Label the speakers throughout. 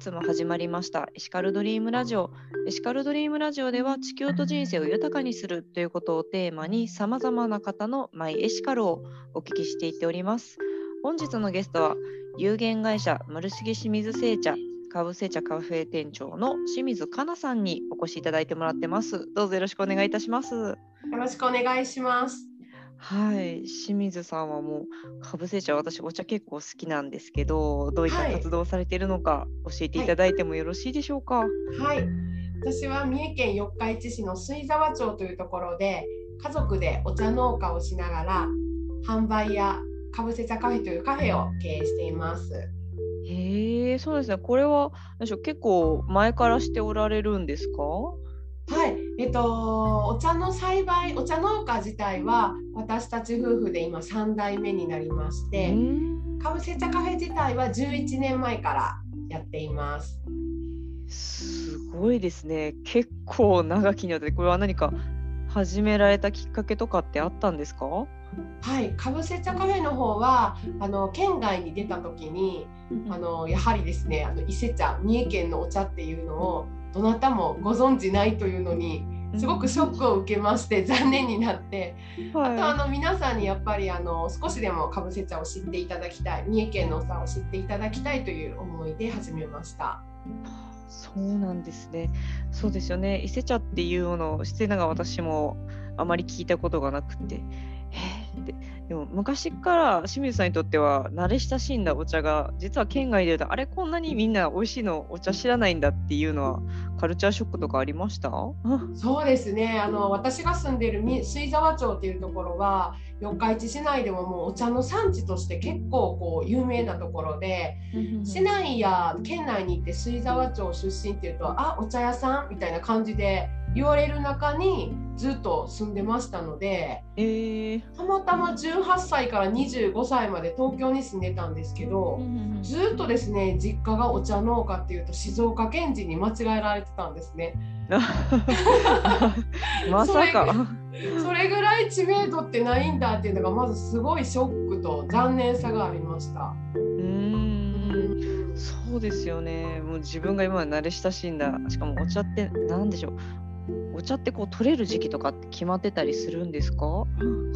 Speaker 1: 月も始まりましたエシカルドリームラジオ。エシカルドリームラジオでは地球と人生を豊かにするということをテーマにさまざまな方のマイエシカルをお聞きしていっております。本日のゲストは有限会社丸重清水製茶株製茶カフェ店長の清水香奈さんにお越しいただいてもらってます。どうぞよろしくお願いいたします。
Speaker 2: よろしくお願いします。
Speaker 1: はい、清水さんはもう株製茶、私お茶結構好きなんですけど、どういった活動をされているのか教えていただいてもよろしいでしょうか。
Speaker 2: はい、私は三重県四日市市の水沢町というところで家族でお茶農家をしながら販売や株製茶カフェというカフェを経営しています。
Speaker 1: へえ、そうですね。これは結構前からしておられるんですか？
Speaker 2: はい、お茶の栽培、お茶農家自体は私たち夫婦で今3代目になりまして、株製茶カフェ自体は11年前からやっています。
Speaker 1: すごいですね。結構長きにわたって、これは何か始められたきっかけとかってあったんですか？
Speaker 2: はい、株製茶カフェの方は県外に出た時にやはりですね伊勢茶、三重県のお茶っていうのをどなたもご存じないというのにすごくショックを受けまして残念になって、あと皆さんにやっぱり少しでも株製茶を知っていただきたい、三重県のお茶を知っていただきたいという思いで始めました。
Speaker 1: そうなんですね。そうですよね。伊勢茶っていうものをしてながら私もあまり聞いたことがなくて、でも昔から清水さんにとっては慣れ親しんだお茶が実は県外であれこんなにみんな美味しいのお茶知らないんだっていうのはカルチャーショックとかありました？
Speaker 2: そうですね、私が住んでいる水沢町っていうところは四日市市内でももうお茶の産地として結構有名なところで、市内や県内に行って水沢町出身っていうとお茶屋さんみたいな感じで言われる中にずっと住んでましたので、たまたま18歳から25歳まで東京に住んでたんですけど、ずっとですね実家がお茶農家っていうと静岡県人に間違えられてたんですね。
Speaker 1: まさか
Speaker 2: それぐらい知名度ってないんだっていうのがまずすごいショックと残念さがありました。
Speaker 1: そうですよね。もう自分が今まで慣れ親しんだ、しかもお茶って何でしょう、お茶って取れる時期とかって決まってたりするんですか？
Speaker 2: はい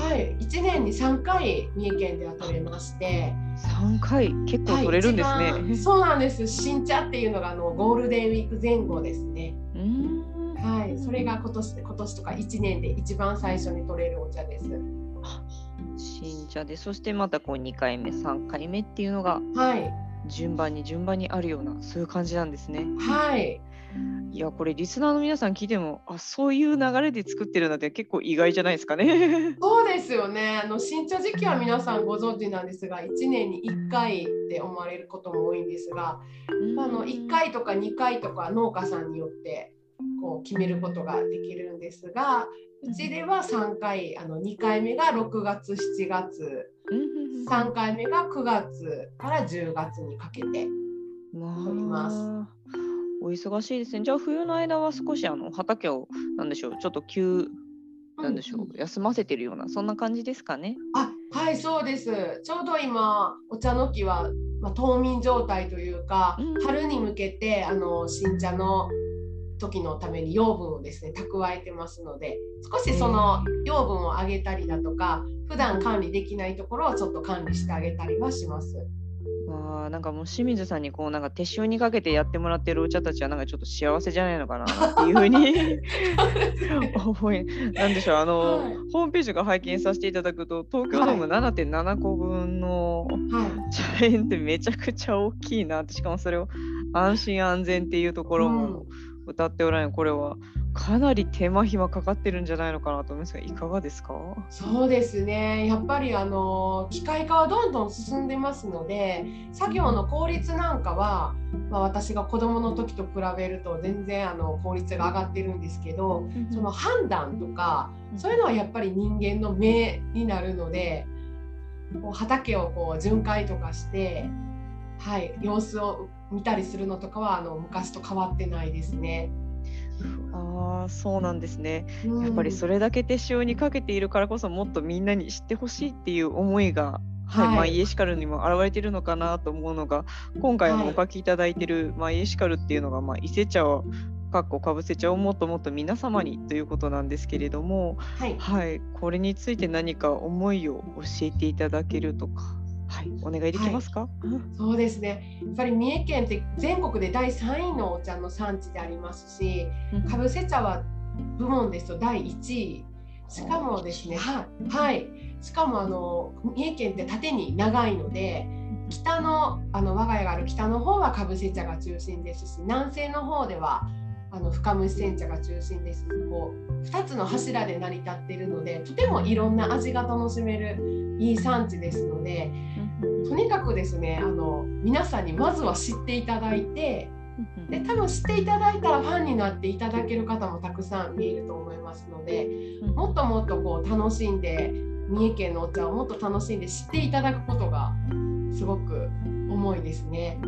Speaker 2: 、1年に3回三重県では取れまして。
Speaker 1: 3回結構取れるんですね。
Speaker 2: そうなんです。新茶っていうのがゴールデンウィーク前後ですね。はい、それが今年とか1年で一番最初に取れるお茶です。
Speaker 1: 新茶で、そしてまた2回目3回目っていうのが順番にあるような、そういう感じなんですね。
Speaker 2: はい。
Speaker 1: いや、これリスナーの皆さん聞いてもそういう流れで作ってるなんて結構意外じゃないですかね。
Speaker 2: そうですよね。新茶時期は皆さんご存知なんですが、1年に1回って思われることも多いんですが、1回とか2回とか農家さんによって決めることができるんですが、うちでは3回、2回目が6月7月、3回目が9月から10月にかけて取ります。
Speaker 1: お忙しいですね。じゃあ冬の間は少し畑をちょっと休ませてるような、そんな感じですかね。
Speaker 2: はい、そうです。ちょうど今お茶の木は、冬眠状態というか、春に向けて新茶の時のために養分をですね蓄えてますので、少しその養分を上げたりだとか、普段管理できないところをちょっと管理してあげたりはします。
Speaker 1: なんかもう清水さんになんか手塩にかけてやってもらってるお茶たちはなんかちょっと幸せじゃないのかなっていうふうに思い、なんでしょう、ホームページが拝見させていただくと、東京ドーム 7.7 個分の茶園ってめちゃくちゃ大きいなって、しかもそれを安心安全っていうところも歌っておられる、これはかなり手間暇かかってるんじゃないのかなと思いますが、いかがですか？
Speaker 2: そうですね、やっぱり機械化はどんどん進んでますので、作業の効率なんかは、私が子どもの時と比べると全然効率が上がってるんですけど、その判断とかそういうのはやっぱり人間の目になるので、畑を巡回とかして、はい、様子を見たりするのとかは昔と変わってないですね。
Speaker 1: そうなんですね。やっぱりそれだけ手塩にかけているからこそ、もっとみんなに知ってほしいっていう思いがはい、イエシカルにも現れているのかなと思うのが、今回お書きいただいている、イエシカルっていうのが、伊勢茶をかぶせ茶をもっともっと皆様にということなんですけれども、これについて何か思いを教えていただけるとか、お願いできますか？
Speaker 2: そうですね、やっぱり三重県って全国で第3位のお茶の産地でありますし、かぶせ茶は部門ですと第1位。しかもですね、しかも三重県って縦に長いので、北の我が家がある北の方はかぶせ茶が中心ですし、南西の方では深蒸し煎茶が中心です。こう2つの柱で成り立っているので、とてもいろんな味が楽しめるいい産地ですので、とにかくですね、皆さんにまずは知っていただいて、で多分知っていただいたらファンになっていただける方もたくさん見えると思いますので、もっともっとこう楽しんで、三重県のお茶をもっと楽しんで知っていただくことがすごく重いですね。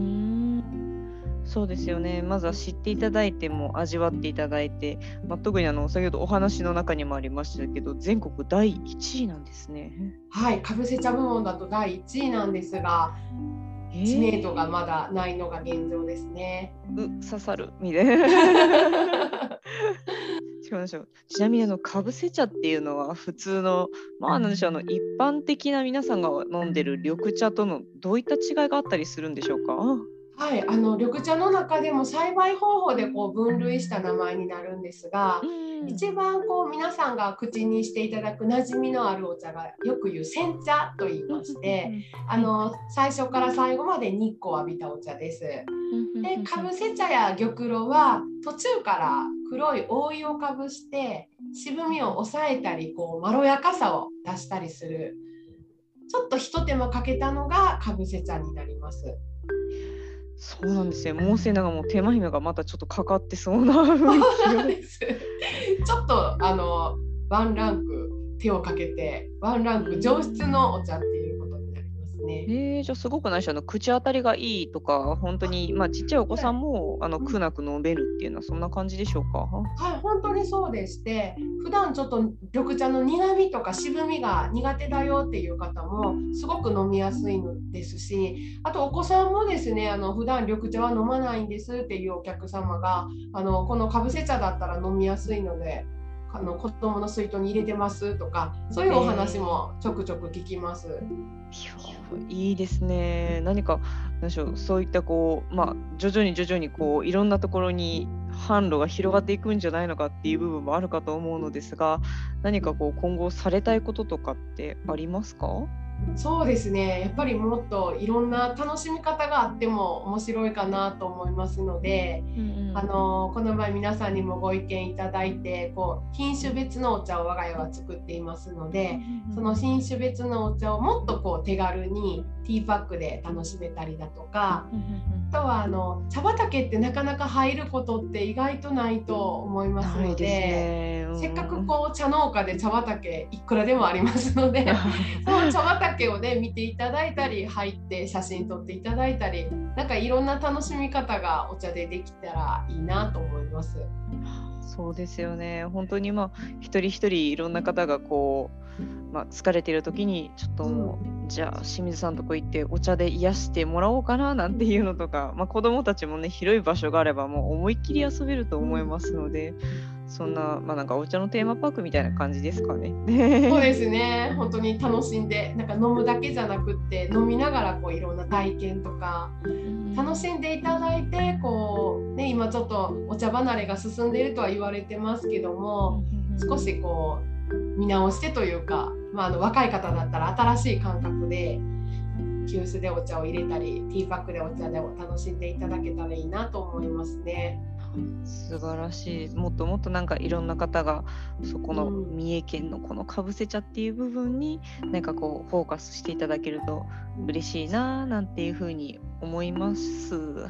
Speaker 1: そうですよね。まずは知っていただいても味わっていただいて、特に先ほどお話の中にもありましたけど、全国第1位なんですね。
Speaker 2: はい、かぶせ茶部門だと第1位なんですが、知名度がまだないのが現状ですね。
Speaker 1: 刺さるみたいな。違うんでしょう。ちなみにかぶせ茶っていうのは普通のなんでしょう、一般的な皆さんが飲んでる緑茶とのどういった違いがあったりするんでしょうか？
Speaker 2: はい、緑茶の中でも栽培方法でこう分類した名前になるんですが、一番こう皆さんが口にしていただく馴染みのあるお茶がよく言う煎茶と言いまして、最初から最後まで日光を浴びたお茶です。で、かぶせ茶や玉露は途中から黒い覆いをかぶして渋みを抑えたり、こうまろやかさを出したりする、ちょっとひと手間かけたのがかぶせ茶になります。
Speaker 1: そうなんですよ。もう手間暇がまたちょっとかかってそうな雰囲気が
Speaker 2: ちょっとワンランク手をかけて、ワンランク上質のお茶っていうことになりますね。
Speaker 1: じゃあすごくないし、口当たりがいいとか、本当にちっちゃいお子さんも苦なく飲めるっていうのはそんな感じでしょうか？
Speaker 2: はい、本当にそうでして、普段ちょっと緑茶の苦みとか渋みが苦手だよっていう方もすごく飲みやすいのですし、あとお子さんもですね、普段緑茶は飲まないんですっていうお客様がこのかぶせ茶だったら飲みやすいので子供の水筒に入れてますとか、そういうお話もちょくちょく聞きます。
Speaker 1: いいですね。何か何でしょう、そういったこう、徐々にこういろんなところに販路が広がっていくんじゃないのかっていう部分もあるかと思うのですが、何かこう今後されたいこととかってありますか？
Speaker 2: そうですね、やっぱりもっといろんな楽しみ方があっても面白いかなと思いますので、この前皆さんにもご意見いただいて、こう品種別のお茶を我が家は作っていますので、その品種別のお茶をもっとこう手軽にティーパックで楽しめたりだとか、あとは茶畑ってなかなか入ることって意外とないと思いますので、せっかくこう茶農家で茶畑いくらでもありますのでその茶畑をね見ていただいたり、入って写真撮っていただいたり、なんかいろんな楽しみ方がお茶でできたらいいなと思います。
Speaker 1: そうですよね。本当に一人一人いろんな方がこう、疲れている時にちょっとじゃあ清水さんとこ行ってお茶で癒してもらおうかななんていうのとか、子どもたちもね広い場所があればもう思いっきり遊べると思いますので、そんななんかお茶のテーマパークみたいな感じですかね。
Speaker 2: そうですね、本当に楽しんで、なんか飲むだけじゃなくって飲みながらこういろんな体験とか楽しんでいただいて、こう、ね、今ちょっとお茶離れが進んでいるとは言われてますけども、少しこう見直してというか、若い方だったら新しい感覚で急須でお茶を入れたりティーパックでお茶で楽しんでいただけたらいいなと思いますね。
Speaker 1: 素晴らしい。もっともっとなんかいろんな方がそこの三重県のこのかぶせ茶っていう部分になんかこうフォーカスしていただけると嬉しいななんていうふうに思います。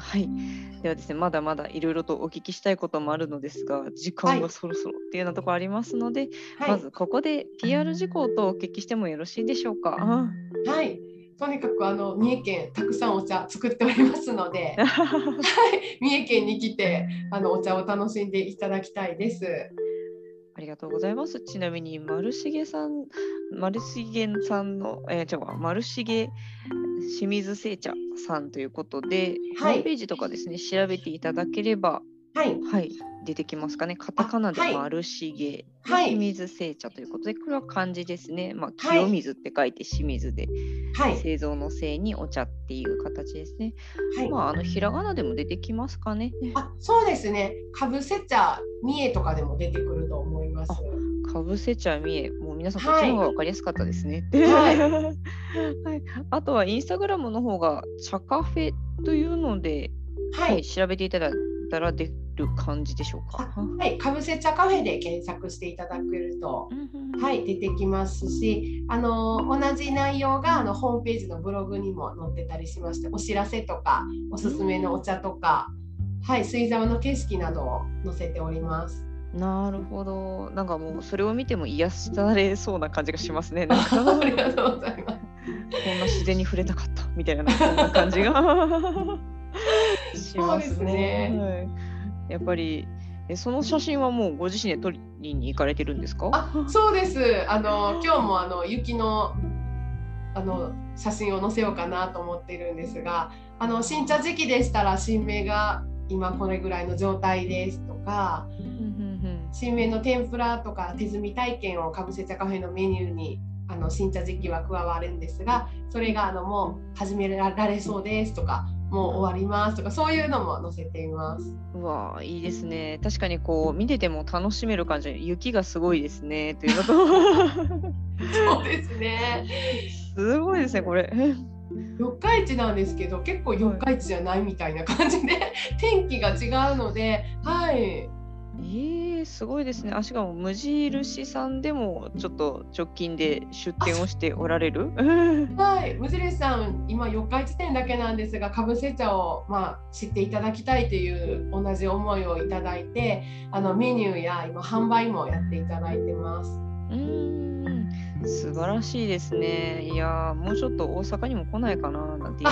Speaker 1: はい。ではですね、まだまだいろいろとお聞きしたいこともあるのですが、時間がそろそろっていうようなところありますので、まずここで PR 事項とお聞きしてもよろしいでしょうか？
Speaker 2: はい。とにかく三重県たくさんお茶作っておりますので三重県に来てお茶を楽しんでいただきたいです。
Speaker 1: ありがとうございます。ちなみに、丸重さんの、丸重清水製茶さんということで、
Speaker 2: はい、
Speaker 1: ホームページとかですね、調べていただければ、
Speaker 2: はい、
Speaker 1: はい、出てきますかね。カタカナで
Speaker 2: はい、
Speaker 1: 丸重で
Speaker 2: はい
Speaker 1: 清水製茶ということで、これは漢字ですね。まあ、
Speaker 2: はい
Speaker 1: 清水って書いて清水で、
Speaker 2: はい、
Speaker 1: 製造の製にお茶っていう形ですね。
Speaker 2: はい。
Speaker 1: まあ、ひらがなでも出てきますかね。
Speaker 2: そうですね。かぶせ茶、三重とかでも出てくると思います。
Speaker 1: かぶせ茶三重、もう皆さんこっ
Speaker 2: はい、
Speaker 1: ちの方が分かりやすかったですね。
Speaker 2: はい、
Speaker 1: はい、あとはインスタグラムの方が茶カフェというので、
Speaker 2: はい、
Speaker 1: 調べていただいたら出る感じでしょうか。
Speaker 2: はい、かぶせ茶カフェで検索していただけると、はい、出てきますし、同じ内容がホームページのブログにも載ってたりしまして、お知らせとかおすすめのお茶とか、はい、水沢の景色などを載せております。
Speaker 1: なるほど。なんかもうそれを見ても癒されそうな感じがしますね。なんか
Speaker 2: ありがとうございます。
Speaker 1: こんな自然に触れたかったみたいな、そんな感じがしますね。はい、やっぱりその写真はもうご自身で撮りに行かれてるんですか？
Speaker 2: そうです。今日も雪の写真を載せようかなと思っているんですが、新茶時期でしたら新芽が今これぐらいの状態ですとか、新芽の天ぷらとか手摘み体験をかぶせ茶カフェのメニューに新茶時期は加わるんですが、それがもう始められそうですとか、もう終わりますとか、そういうのも載せています。
Speaker 1: うわ、いいですね。確かにこう見てても楽しめる感じで、雪がすごいですねというのと
Speaker 2: そうですね。
Speaker 1: すごいですねこれ。
Speaker 2: 四日市なんですけど、結構四日市じゃないみたいな感じで天気が違うので、はい。
Speaker 1: すごいですね。しかも無印さんでもちょっと直近で出店をしておられる。
Speaker 2: はい、無印さん今四日市店だけなんですが、かぶせ茶を知っていただきたいという同じ思いをいただいて、メニューや今販売もやっていただいてます。
Speaker 1: 素晴らしいですね。いやもうちょっと大阪にも来ないかななんて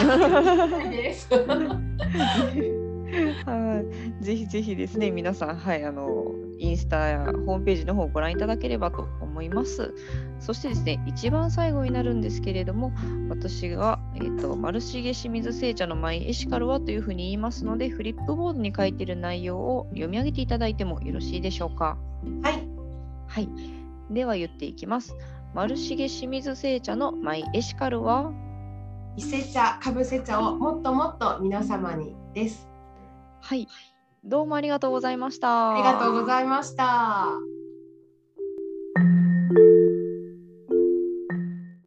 Speaker 1: ぜひぜひですね、皆さん、インスタやホームページの方をご覧いただければと思います。そしてですね、一番最後になるんですけれども、私が、丸重清水製茶のマイエシカルはというふうに言いますので、フリップボードに書いている内容を読み上げていただいてもよろしいでしょうか。
Speaker 2: はい。
Speaker 1: はい。では言っていきます。丸重清水製茶のマイエシカルは、
Speaker 2: 伊勢茶、かぶせ茶をもっともっと皆様にです。
Speaker 1: はい。どうもありがとうございました。
Speaker 2: ありがとうございました。